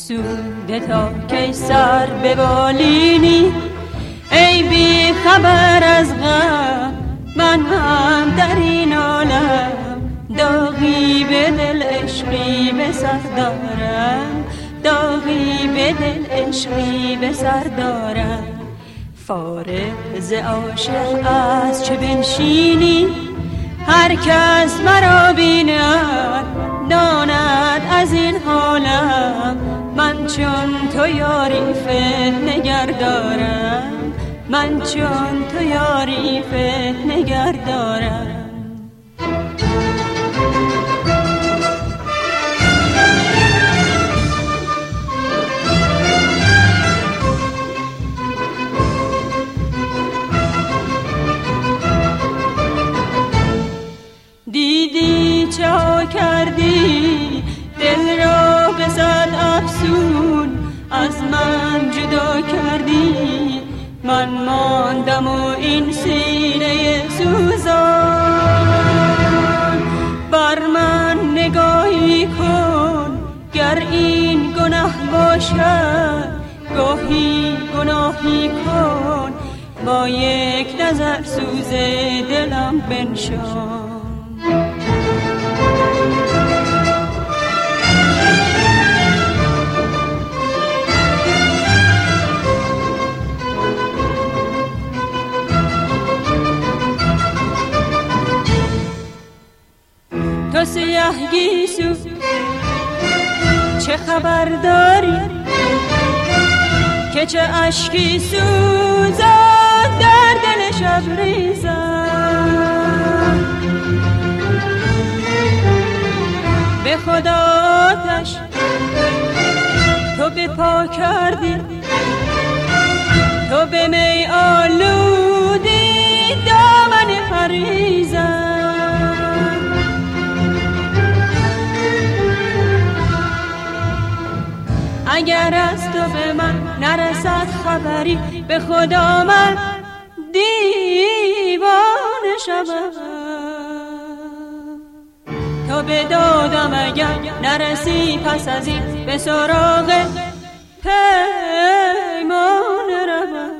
آسوده تا کی سر ببالینی ای بی خبر از غم، من هم در این عالم داغی به دل عشقی به سر دارم، داغی به دل عشقی به سر دارم. فارغ ز عاشق از چه بنشینی، هر کس مرا بیند داند از این حالم، من چون تو یاری فتنگر دارم، من چون تو یاری فتنگر دارم. دیدی چه ها کردی دل را به صد افسون، از من جدا کردی من ماندم و این سینه سوزان. بر من نگاهی کن گر این گناه باشد، گاهی گناهی کن با یک نظر سوز دلم بنشان. تو سیاه گیسو چه خبر داری که چه اشکی سوزد در دل شبریزم؟ به خدا آتش تو به پا کردی، تو به می آلودی دامن پریزم. اگر از تو به من نرسد خبری، به خدا من دیوانه شوم. تو به دادم اگر نرسی پس از این، به سراغ پیمان روم.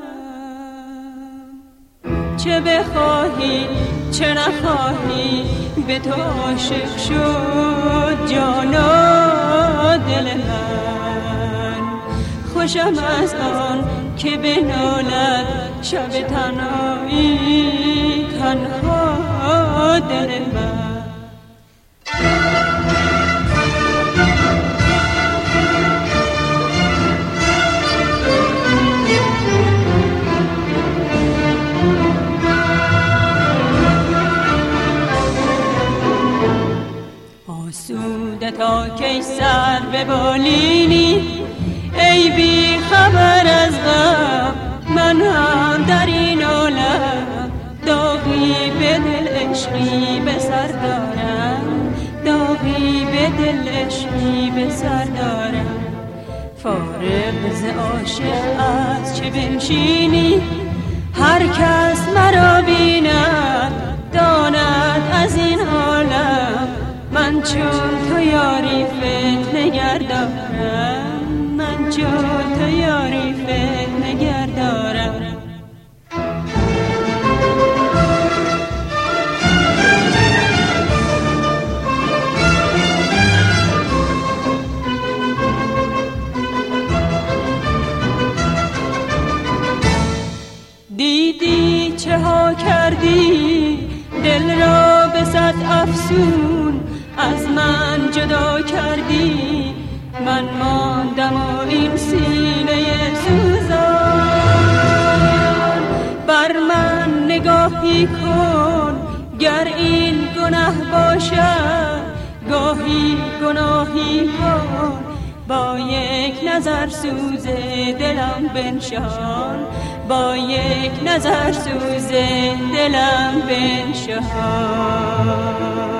چه بخواهی چه نخواهی به تو عاشق شد جان و دل من. خوشم از آن که بنالد شب تنهایی تنها دل من. آسوده تا کی سر ببالینی ای بی خبر از غم، من هم در این عالم داغی به دل عشقی به سر دارم، داغی به دل عشقی به سر دارم. فارغ ز عاشق از چه بنشینی، هر کس مرا بیند داند از این عالم، من چون تو یاری فتنگر دارم، من چون تو یاری فتنگر دارم. دیدی چه ها کردی دل را به صد افسون، از من جدا کردی من ماندم و این سینه سوزان. بر من نگاهی کن گر این گناه باشد، گاهی گناهی کن با یک نظر سوز دلم بنشان، با یک نظر سوز دلم بنشان.